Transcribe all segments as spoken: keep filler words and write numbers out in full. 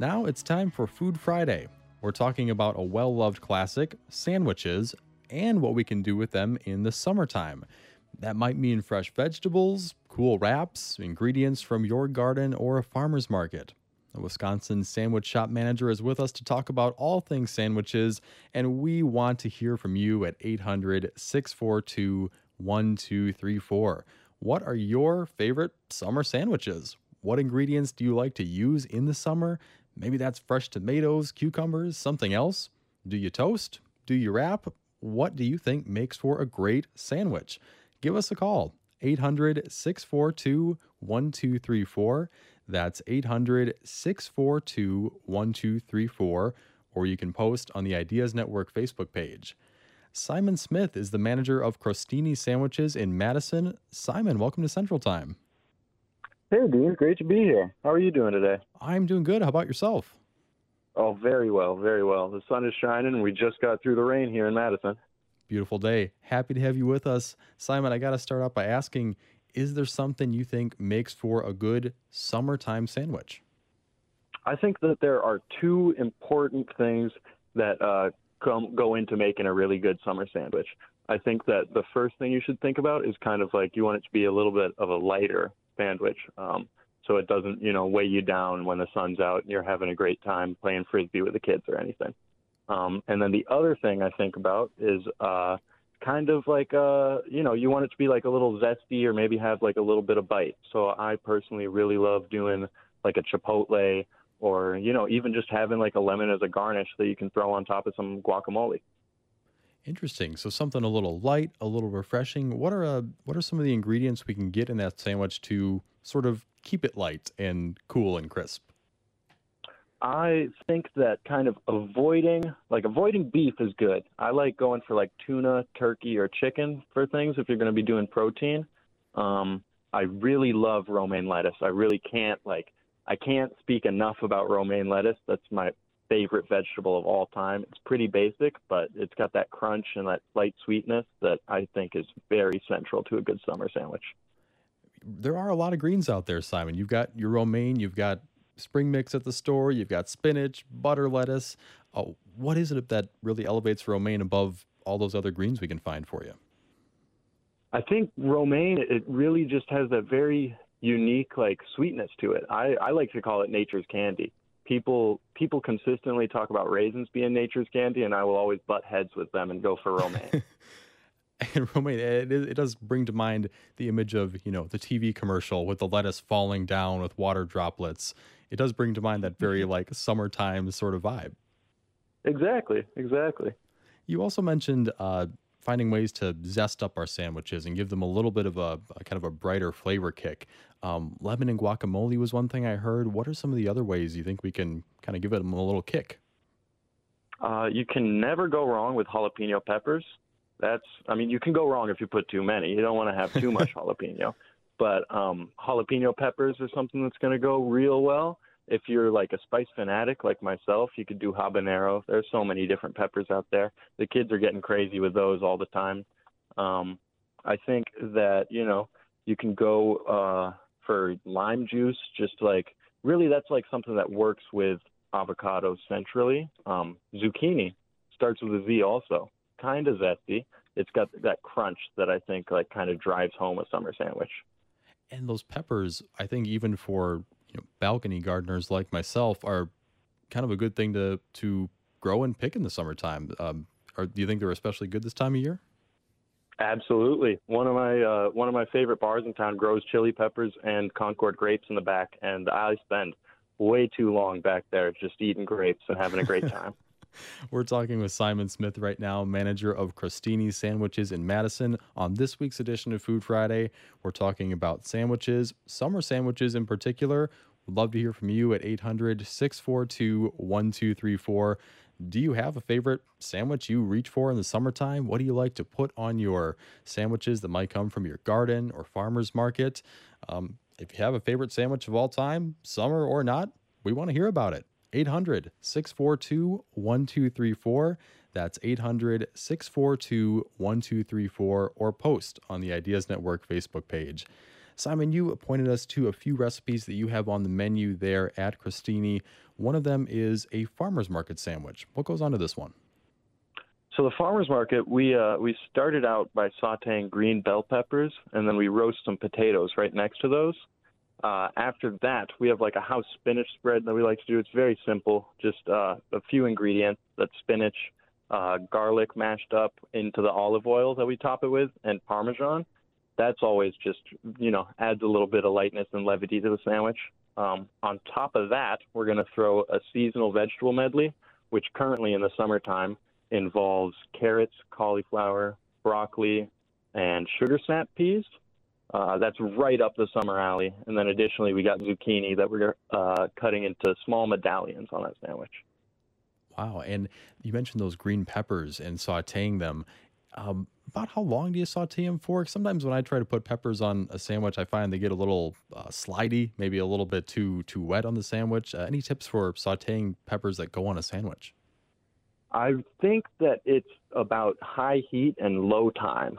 Now it's time for Food Friday. We're talking about a well loved classic, sandwiches, and what we can do with them in the summertime. That might mean fresh vegetables, cool wraps, ingredients from your garden or a farmer's market. A Wisconsin sandwich shop manager is with us to talk about all things sandwiches, and we want to hear from you at eight hundred, six four two, one two three four. What are your favorite summer sandwiches? What ingredients do you like to use in the summer? Maybe that's fresh tomatoes, cucumbers, something else. Do you toast? Do you wrap? What do you think makes for a great sandwich? Give us a call, eight hundred, six four two, one two three four. That's eight hundred, six four two, one two three four, or you can post on the Ideas Network Facebook page. Simon Smith is the manager of Crostini Sandwiches in Madison. Simon, welcome to Central Time. Hey, Dean. Great to be here. How are you doing today? I'm doing good. How about yourself? Oh, very well, very well. The sun is shining, and we just got through the rain here in Madison. Beautiful day. Happy to have you with us. Simon, I got to start out by asking, is there something you think makes for a good summertime sandwich? I think that there are two important things that uh, come go into making a really good summer sandwich. I think that the first thing you should think about is kind of like you want it to be a little bit of a lighter sandwich, um, so it doesn't, you know, weigh you down when the sun's out and you're having a great time playing frisbee with the kids or anything. Um, and then the other thing I think about is uh, kind of like, uh, you know, you want it to be like a little zesty or maybe have like a little bit of bite. So I personally really love doing like a chipotle or, you know, even just having like a lemon as a garnish that you can throw on top of some guacamole. Interesting. So something a little light, a little refreshing. What are uh, what are some of the ingredients we can get in that sandwich to sort of keep it light and cool and crisp? I think that kind of avoiding, like avoiding beef is good. I like going for like tuna, turkey, or chicken for things if you're going to be doing protein. Um, I really love romaine lettuce. I really can't like, I can't speak enough about romaine lettuce. That's my favorite vegetable of all time. It's pretty basic, but it's got that crunch and that slight sweetness that I think is very central to a good summer sandwich. There are a lot of greens out there, Simon. You've got your romaine, you've got spring mix at the store, you've got spinach, butter lettuce. Oh, what is it that really elevates romaine above all those other greens we can find for you? I think romaine, it really just has that very unique like sweetness to it. I, I like to call it nature's candy. People people consistently talk about raisins being nature's candy, and I will always butt heads with them and go for romaine. And romaine, it, it does bring to mind the image of, you know, the T V commercial with the lettuce falling down with water droplets. It does bring to mind that very like summertime sort of vibe. Exactly, exactly. You also mentioned uh, finding ways to zest up our sandwiches and give them a little bit of a, a kind of a brighter flavor kick. Um, lemon and guacamole was one thing I heard. What are some of the other ways you think we can kind of give it a little kick? Uh, you can never go wrong with jalapeno peppers. That's, I mean, you can go wrong if you put too many. You don't want to have too much jalapeno. But um, jalapeno peppers are something that's going to go real well. If you're like a spice fanatic like myself, you could do habanero. There's so many different peppers out there. The kids are getting crazy with those all the time. Um, I think that, you know, you can go uh, for lime juice, just like really that's like something that works with avocado centrally. Um, zucchini starts with a Z also. Kind of zesty. It's got that crunch that I think like kind of drives home a summer sandwich. And those peppers, I think even for, you know, balcony gardeners like myself, are kind of a good thing to to grow and pick in the summertime. Um, or do you think they're especially good this time of year? Absolutely. One of my uh, one of my favorite bars in town grows chili peppers and Concord grapes in the back, and I spend way too long back there just eating grapes and having a great time. We're talking with Simon Smith right now, manager of Crostini Sandwiches in Madison. On this week's edition of Food Friday, we're talking about sandwiches, summer sandwiches in particular. We'd love to hear from you at eight hundred, six four two, one two three four. Do you have a favorite sandwich you reach for in the summertime? What do you like to put on your sandwiches that might come from your garden or farmer's market? Um, if you have a favorite sandwich of all time, summer or not, we want to hear about it. eight hundred, six four two, one two three four. That's eight hundred, six four two, one two three four, or post on the Ideas Network Facebook page. Simon, you pointed us to a few recipes that you have on the menu there at Crostini. One of them is a farmer's market sandwich. What goes on to this one? So the farmer's market, we uh, we started out by sautéing green bell peppers, and then we roast some potatoes right next to those. Uh, after that, we have like a house spinach spread that we like to do. It's very simple, just uh, a few ingredients. That's spinach, uh, garlic mashed up into the olive oil that we top it with, and Parmesan. That's always just, you know, adds a little bit of lightness and levity to the sandwich. Um, on top of that, we're going to throw a seasonal vegetable medley, which currently in the summertime involves carrots, cauliflower, broccoli, and sugar snap peas. Uh, that's right up the summer alley. And then additionally, we got zucchini that we're uh, cutting into small medallions on that sandwich. Wow. And you mentioned those green peppers and sauteing them. Um, about how long do you saute them for? Sometimes when I try to put peppers on a sandwich, I find they get a little uh, slidey, maybe a little bit too too wet on the sandwich. Uh, any tips for sauteing peppers that go on a sandwich? I think that it's about high heat and low time.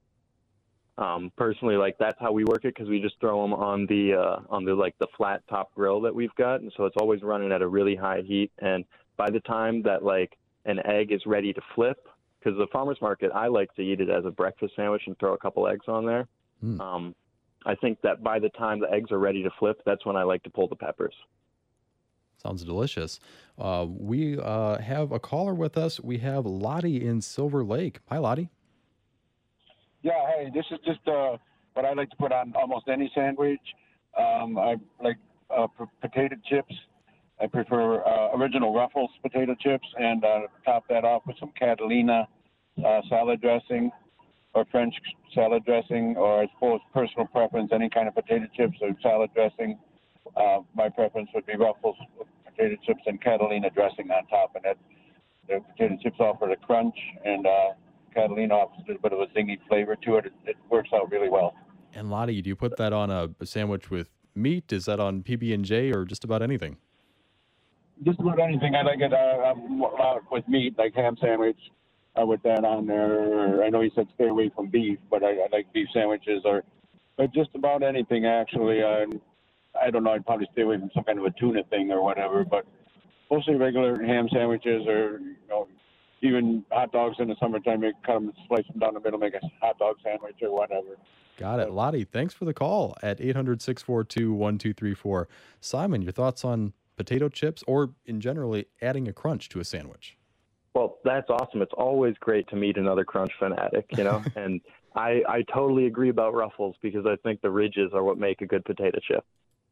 Um, personally, like that's how we work it because we just throw them on the uh, on the like the flat top grill that we've got, and so it's always running at a really high heat. And by the time that like an egg is ready to flip, because the farmer's market, I like to eat it as a breakfast sandwich and throw a couple eggs on there. Mm. Um, I think that by the time the eggs are ready to flip, that's when I like to pull the peppers. Sounds delicious. Uh, we uh, have a caller with us. We have Lottie in Silver Lake. Hi, Lottie. Yeah, hey, this is just uh, what I like to put on almost any sandwich. Um, I like uh, p- potato chips. I prefer uh, original Ruffles potato chips, and uh, top that off with some Catalina uh, salad dressing or French salad dressing, or I suppose personal preference, any kind of potato chips or salad dressing. Uh, my preference would be Ruffles with potato chips and Catalina dressing on top, and that the potato chips offer the crunch, and uh, Catalina offers a little bit of a zingy flavor to it. It, it works out really well. And Lottie, do you put that on a, a sandwich with meat? Is that on P B and J or just about anything? Just about anything. I like it uh, uh, with meat, like ham sandwich. I put that on there. I know you said stay away from beef, but I, I like beef sandwiches, or but just about anything actually. Uh, I don't know. I'd probably stay away from some kind of a tuna thing or whatever, but mostly regular ham sandwiches, or you know, even hot dogs in the summertime. You cut them, slice them down the middle, make a hot dog sandwich or whatever. Got it. Lottie, thanks for the call at eight hundred, six four two, one two three four. Simon, your thoughts on potato chips, or in generally adding a crunch to a sandwich? Well, that's awesome. It's always great to meet another crunch fanatic, you know, and I, I totally agree about Ruffles because I think the ridges are what make a good potato chip.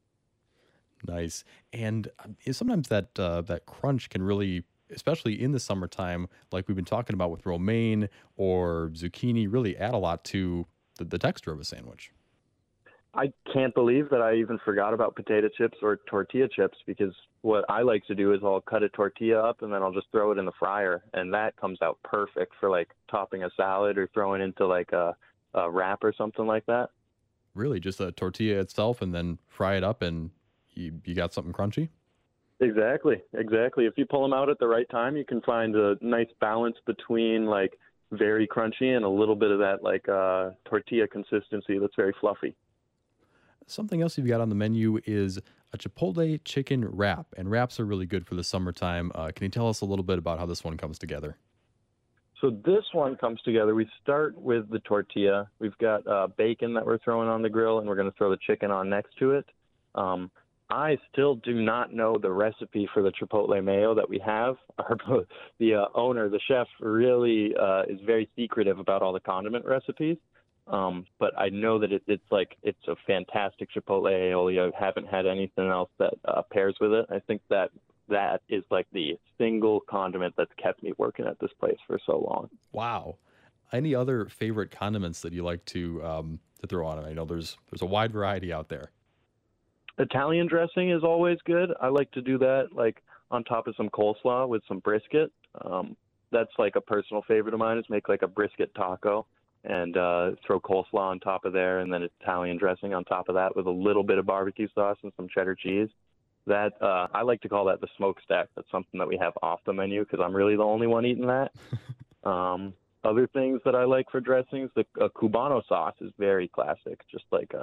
Nice. And sometimes that uh, that crunch can really, especially in the summertime, like we've been talking about with romaine or zucchini, really add a lot to the, the texture of a sandwich. I can't believe that I even forgot about potato chips or tortilla chips, because what I like to do is I'll cut a tortilla up and then I'll just throw it in the fryer, and that comes out perfect for like topping a salad or throwing into like a, a wrap or something like that. Really, just a tortilla itself and then fry it up and you, you got something crunchy? Exactly, exactly. If you pull them out at the right time, you can find a nice balance between like very crunchy and a little bit of that like uh, tortilla consistency that's very fluffy. Something else you've got on the menu is a Chipotle chicken wrap, and wraps are really good for the summertime. Uh, can you tell us a little bit about how this one comes together? So this one comes together. We start with the tortilla. We've got uh, bacon that we're throwing on the grill, and we're going to throw the chicken on next to it. Um, I still do not know the recipe for the Chipotle mayo that we have. Our, the uh, owner, the chef, really uh, is very secretive about all the condiment recipes. Um, but I know that it, it's like it's a fantastic Chipotle aioli. I haven't had anything else that uh, pairs with it. I think that that is like the single condiment that's kept me working at this place for so long. Wow. Any other favorite condiments that you like to um, to throw on it? I know there's there's a wide variety out there. Italian dressing is always good. I like to do that like on top of some coleslaw with some brisket. Um, that's like a personal favorite of mine, is make like a brisket taco and uh, throw coleslaw on top of there, and then Italian dressing on top of that with a little bit of barbecue sauce and some cheddar cheese. That uh, I like to call that the smokestack. That's something that we have off the menu because I'm really the only one eating that. um, other things that I like for dressings, the uh, Cubano sauce is very classic, just like a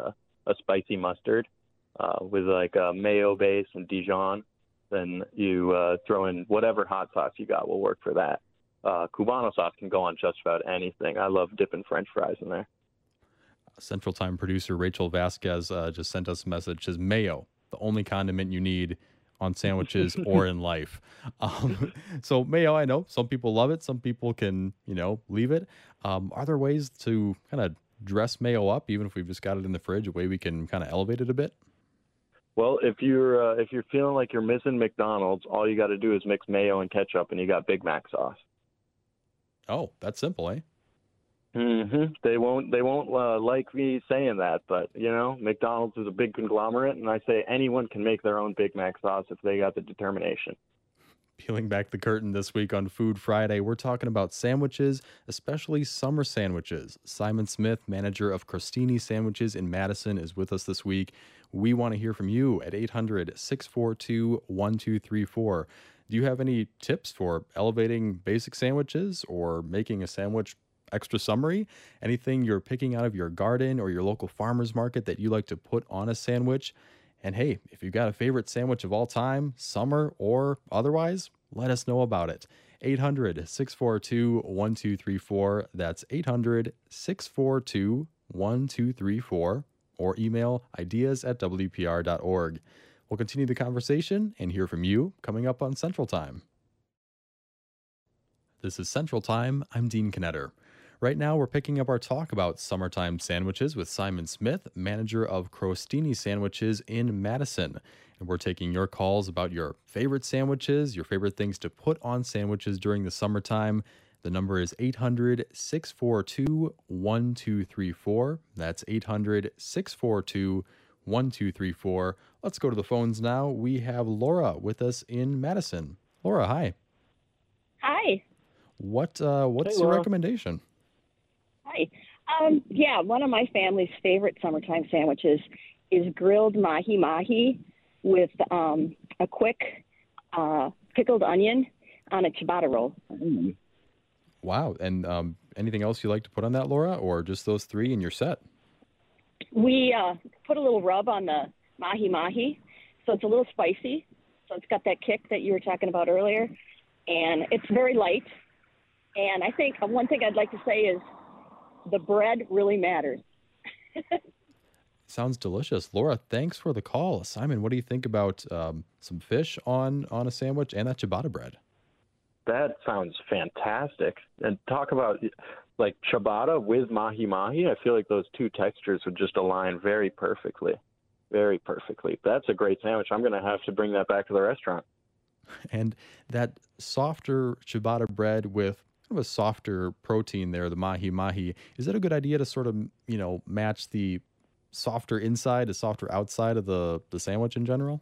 a spicy mustard uh, with like a mayo base and Dijon. Then you uh, throw in whatever hot sauce you got will work for that. Uh, Cubano sauce can go on just about anything. I love dipping French fries in there. Central Time producer Rachel Vasquez uh, just sent us a message. Says mayo, the only condiment you need on sandwiches or in life. Um, so mayo, I know some people love it. Some people can, you know, leave it. Um, are there ways to kind of dress mayo up, even if we've just got it in the fridge, a way we can kind of elevate it a bit? Well, if you're uh, if you're feeling like you're missing McDonald's, all you got to do is mix mayo and ketchup, and you got Big Mac sauce. Oh, that's simple, eh? Mm-hmm. They won't they won't uh, like me saying that, but you know, McDonald's is a big conglomerate, and I say anyone can make their own Big Mac sauce if they got the determination. Peeling back the curtain this week on Food Friday, we're talking about sandwiches, especially summer sandwiches. Simon Smith, manager of Crostini Sandwiches in Madison, is with us this week. We want to hear from you at eight hundred, six four two, one two three four. Do you have any tips for elevating basic sandwiches or making a sandwich extra summery? Anything you're picking out of your garden or your local farmer's market that you like to put on a sandwich? And hey, if you've got a favorite sandwich of all time, summer or otherwise, let us know about it. eight hundred, six four two, one two three four. That's eight hundred, six four two, one two three four. Or email ideas at w p r dot org. We'll continue the conversation and hear from you coming up on Central Time. This is Central Time. I'm Dean Knetter. Right now, we're picking up our talk about summertime sandwiches with Simon Smith, manager of Crostini Sandwiches in Madison. And we're taking your calls about your favorite sandwiches, your favorite things to put on sandwiches during the summertime. The number is eight hundred, six four two, one two three four. That's eight hundred, six four two, one two three four. Let's go to the phones now. We have Laura with us in Madison. Laura, hi. Hi. What uh, what's Hey, your Laura. recommendation? Hi. Um, yeah, one of my family's favorite summertime sandwiches is grilled mahi-mahi with um, a quick uh, pickled onion on a ciabatta roll. Mm. Wow. And um, anything else you like to put on that, Laura, or just those three and you're set? We uh, put a little rub on the mahi-mahi, so it's a little spicy. So it's got that kick that you were talking about earlier. And it's very light. And I think one thing I'd like to say is the bread really matters. Sounds delicious. Laura, thanks for the call. Simon, what do you think about um, some fish on, on a sandwich and that ciabatta bread? That sounds fantastic. And talk about like ciabatta with mahi-mahi. I feel like those two textures would just align very perfectly. Very perfectly. That's a great sandwich. I'm going to have to bring that back to the restaurant. And that softer ciabatta bread with kind of a softer protein there, the mahi-mahi, is that a good idea to sort of, you know, match the softer inside to softer outside of the, the sandwich in general?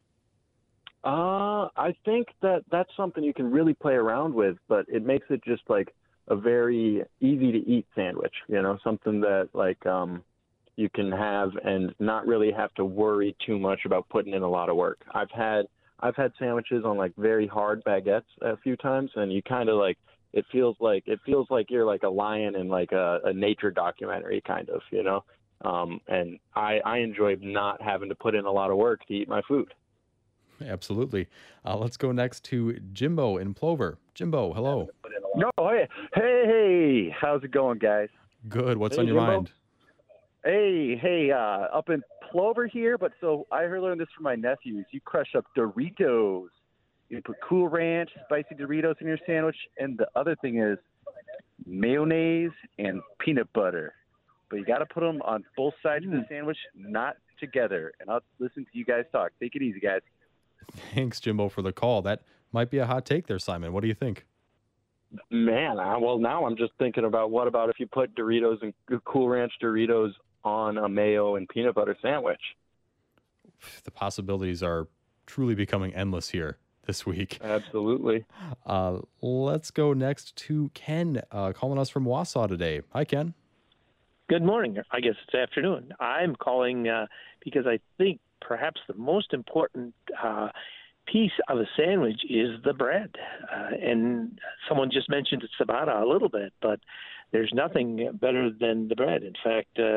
Uh, I think that that's something you can really play around with, but it makes it just like a very easy to eat sandwich, you know, something that like um, you can have and not really have to worry too much about putting in a lot of work. I've had I've had sandwiches on like very hard baguettes a few times, and you kind of like it feels like it feels like you're like a lion in like a, a nature documentary kind of, you know. Um, and I, I enjoy not having to put in a lot of work to eat my food. Absolutely. Uh, let's go next to Jimbo in Plover. Jimbo, hello. No, hey, hey, hey, how's it going, guys? Good. What's Hey, on your Jimbo. mind? Hey, hey, uh, up in Plover here, but so I heard learned this from my nephews. You crush up Doritos. You put Cool Ranch, spicy Doritos in your sandwich, and the other thing is mayonnaise and peanut butter. But you got to put them on both sides of the sandwich, not together. And I'll listen to you guys talk. Take it easy, guys. Thanks, Jimbo, for the call. That might be a hot take there, Simon. What do you think? Man, I, well, now I'm just thinking about what about if you put Doritos and Cool Ranch Doritos on a mayo and peanut butter sandwich? The possibilities are truly becoming endless here this week. Absolutely. Uh, let's go next to Ken, uh, calling us from Wausau today. Hi, Ken. Good morning. I guess it's afternoon. I'm calling uh, because I think perhaps the most important uh, piece of a sandwich is the bread. Uh, and someone just mentioned ciabatta a little bit, but there's nothing better than the bread. In fact, uh,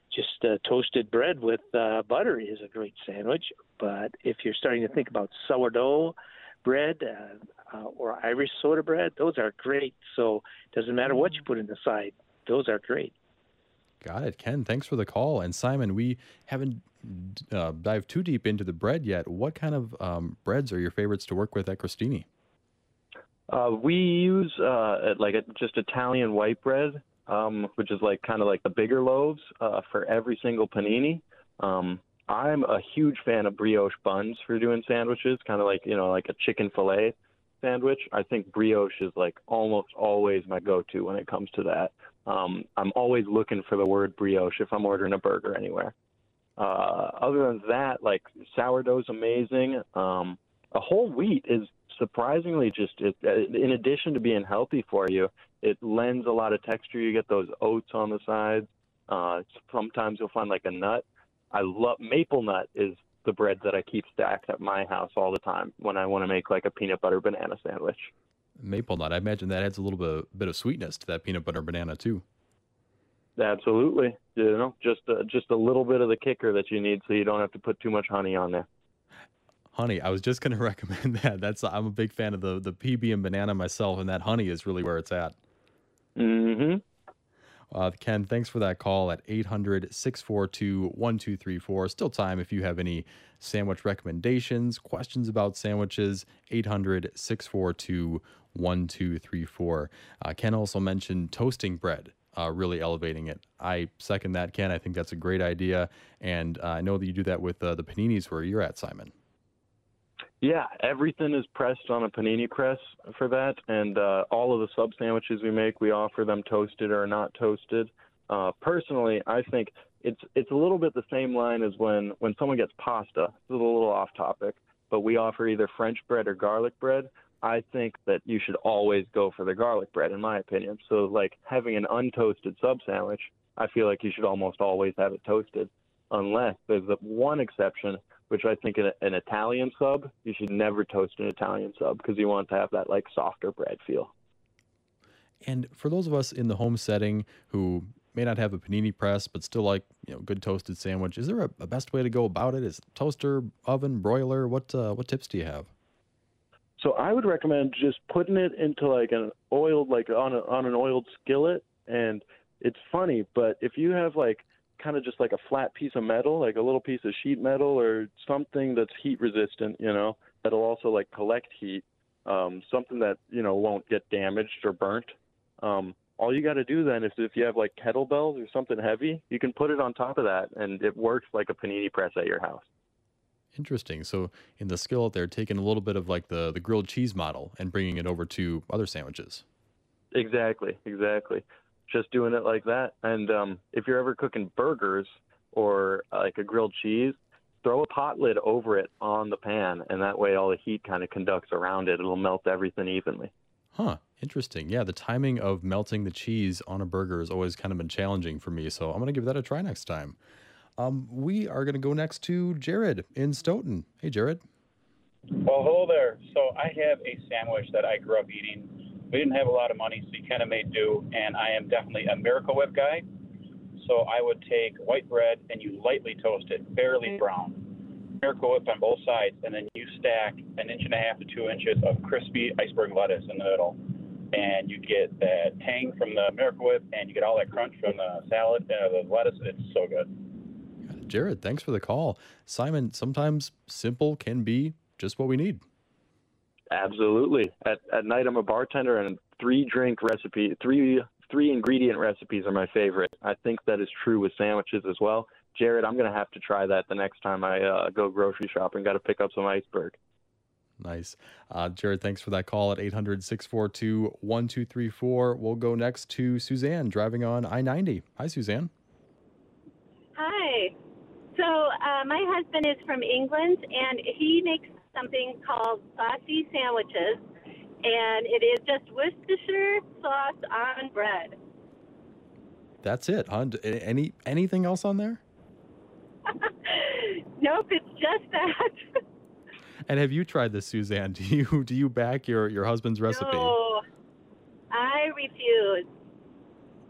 just uh, toasted bread with uh, butter is a great sandwich. But if you're starting to think about sourdough bread uh, uh, or Irish soda bread, those are great. So it doesn't matter what you put in the side; those are great. Got it, Ken. Thanks for the call. And Simon, we haven't uh, dived too deep into the bread yet. What kind of um, breads are your favorites to work with at Crostini? Uh, we use uh, like a, just Italian white bread, um, which is like kind of like the bigger loaves uh, for every single panini. Um, I'm a huge fan of brioche buns for doing sandwiches, kind of like, you know, like a chicken fillet sandwich. I think brioche is like almost always my go-to when it comes to that. Um, I'm always looking for the word brioche if I'm ordering a burger anywhere. Uh, other than that, like sourdough's amazing. Um, a whole wheat is surprisingly just, it, in addition to being healthy for you, it lends a lot of texture. You get those oats on the sides. Uh, sometimes you'll find like a nut. I love maple nut is the bread that I keep stacked at my house all the time when I want to make like a peanut butter banana sandwich. Maple nut. I imagine that adds a little bit, bit of sweetness to that peanut butter banana too. Absolutely. You know, just a, just a little bit of the kicker that you need so you don't have to put too much honey on there. Honey, I was just going to recommend that. That's I'm a big fan of the, the P B and banana myself, and that honey is really where it's at. Mm-hmm. Uh, Ken, thanks for that call at eight hundred, six four two, one two three four. Still time if you have any sandwich recommendations, questions about sandwiches, eight hundred, six four two, one two three four. Uh, Ken also mentioned toasting bread, uh, really elevating it. I second that, Ken. I think that's a great idea. And uh, I know that you do that with uh, the paninis where you're at, Simon. Yeah, everything is pressed on a panini press for that, and uh, all of the sub sandwiches we make, we offer them toasted or not toasted. Uh, personally, I think it's it's a little bit the same line as when, when someone gets pasta. It's a little off topic, but we offer either French bread or garlic bread. I think that you should always go for the garlic bread, in my opinion. So, like, having an untoasted sub sandwich, I feel like you should almost always have it toasted, unless there's the one exception, which I think in an Italian sub, you should never toast an Italian sub because you want to have that like softer bread feel. And for those of us in the home setting who may not have a panini press but still like, you know, good toasted sandwich, is there a, a best way to go about it? Is it toaster, oven, broiler? What uh, what tips do you have? So I would recommend just putting it into like an oiled, like on a, on an oiled skillet. And it's funny, but if you have like kind of just like a flat piece of metal, like a little piece of sheet metal or something that's heat resistant, you know, that'll also like collect heat, um, something that, you know, won't get damaged or burnt. Um, all you got to do then is if you have like kettlebells or something heavy, you can put it on top of that and it works like a panini press at your house. Interesting. So in the skillet, they're taking a little bit of like the, the grilled cheese model and bringing it over to other sandwiches. Exactly, exactly. Just doing it like that. And um, if you're ever cooking burgers or uh, like a grilled cheese, throw a pot lid over it on the pan, and that way all the heat kind of conducts around it. It'll melt everything evenly. Huh. Interesting. Yeah, the timing of melting the cheese on a burger has always kind of been challenging for me, so I'm going to give that a try next time. Um, we are going to go next to Jared in Stoughton. Hey, Jared. Well, hello there. So I have a sandwich that I grew up eating. We didn't have a lot of money, so you kind of made do, and I am definitely a Miracle Whip guy. So I would take white bread and you lightly toast it, barely brown. Miracle Whip on both sides, and then you stack an inch and a half to two inches of crispy iceberg lettuce in the middle. And you get that tang from the Miracle Whip, and you get all that crunch from the salad, uh, the lettuce. It's so good. Jared, thanks for the call. Simon, sometimes simple can be just what we need. Absolutely. At at night, I'm a bartender, and three drink recipe, three three ingredient recipes are my favorite. I think that is true with sandwiches as well. Jared, I'm going to have to try that the next time I uh, go grocery shopping. Got to pick up some iceberg. Nice. Uh, Jared, thanks for that call at eight hundred, six four two, one two three four. We'll go next to Suzanne driving on I ninety. Hi, Suzanne. Hi. So uh, my husband is from England, and he makes something called saucy sandwiches, and it is just Worcestershire sauce on bread. That's it, huh? Any anything else on there? Nope, it's just that. And have you tried this, Suzanne? Do you do you back your, your husband's recipe? No, I refuse.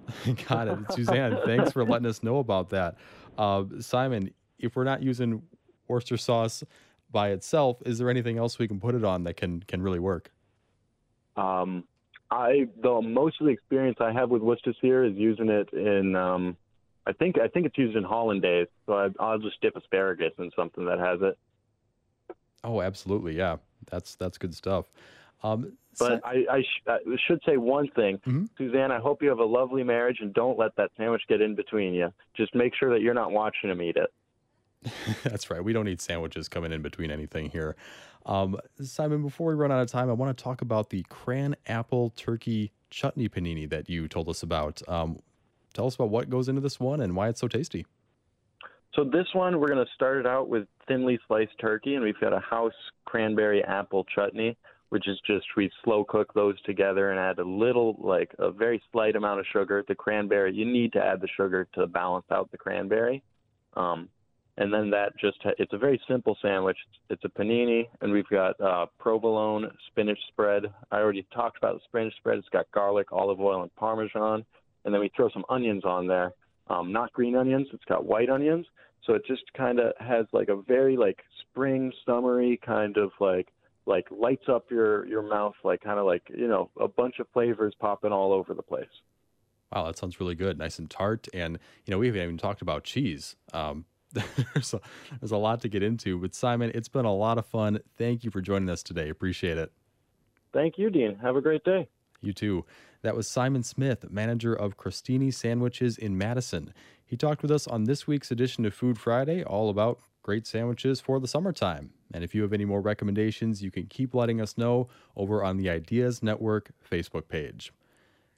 Got it. Suzanne, thanks for letting us know about that. Uh, Simon, if we're not using Worcester sauce by itself, is there anything else we can put it on that can can really work? Um, I the most of the experience I have with Worcestershire is using it in. Um, I think I think it's used in hollandaise, so I, I'll just dip asparagus in something that has it. Oh, absolutely. Yeah, that's that's good stuff. Um, But I, I, sh- I should say one thing, Mhm. Suzanne. I hope you have a lovely marriage, and don't let that sandwich get in between you. Just make sure that you're not watching him eat it. That's right. We don't need sandwiches coming in between anything here. Um, Simon, before we run out of time, I want to talk about the cran apple turkey chutney panini that you told us about. Um, tell us about what goes into this one and why it's so tasty. So this one, we're going to start it out with thinly sliced turkey, and we've got a house cranberry apple chutney, which is just we slow cook those together and add a little, like a very slight amount of sugar. The cranberry, you need to add the sugar to balance out the cranberry. Um, and then that just, ha- it's a very simple sandwich. It's a panini, and we've got uh, provolone spinach spread. I already talked about the spinach spread. It's got garlic, olive oil, and Parmesan. And then we throw some onions on there. Um, not green onions, it's got white onions. So it just kind of has like a very like spring, summery kind of like, like lights up your, your mouth, like kind of like, you know, a bunch of flavors popping all over the place. Wow, that sounds really good. Nice and tart. And, you know, we haven't even talked about cheese. Um, there's, a, there's a lot to get into. But Simon, it's been a lot of fun. Thank you for joining us today. Appreciate it. Thank you, Dean. Have a great day. You too. That was Simon Smith, manager of Crostini Sandwiches in Madison. He talked with us on this week's edition of Food Friday, all about great sandwiches for the summertime. And if you have any more recommendations, you can keep letting us know over on the Ideas Network Facebook page.